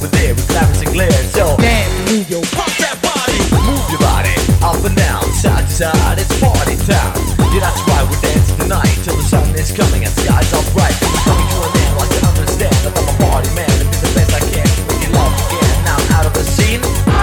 over there with clarence and glare. So dance, move your pump that body, move your body up and down, side to side. It's party time. Yeah, that's right. We're dancing tonight till the sun is coming and skies are bright. Coming to an end, like you understand that I'm a party man. And do the best I can to make you love again. Now out of the scene.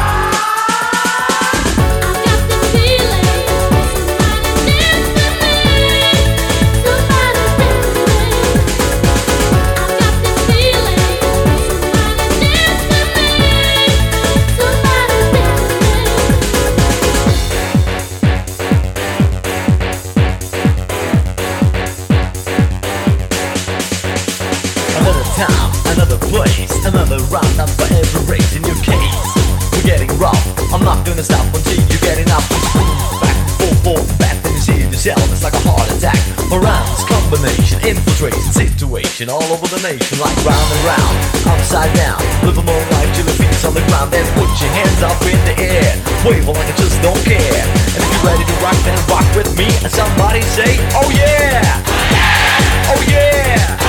Time, another place, another round. That's for every race in your case. We're getting rough, I'm not gonna stop until you're getting up. Back, forth, back, then you see yourself. It's like a heart attack. Around, combination, infiltration, situation all over the nation. Like round and round, upside down. Live a more life till your feet's on the ground. Then put your hands up in the air. Wave like I just don't care. And if you're ready to rock, then rock with me. And somebody say, oh yeah! Oh yeah!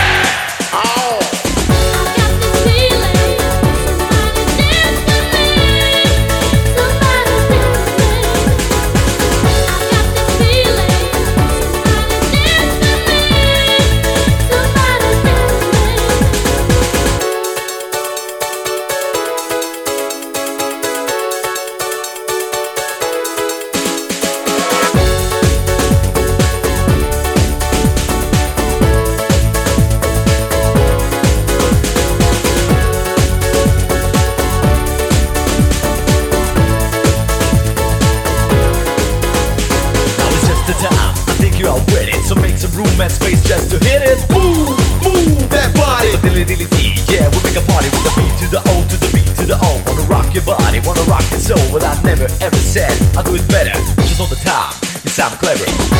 Time. I think you are with it, so make some room and space just to hit it. Move, move that body. Dilly dilly dee, yeah, we make a party with the beat to the O to the B to the O. Wanna rock your body, wanna rock your soul, but I never ever said I'll do it better. Just all the time, you sound clever.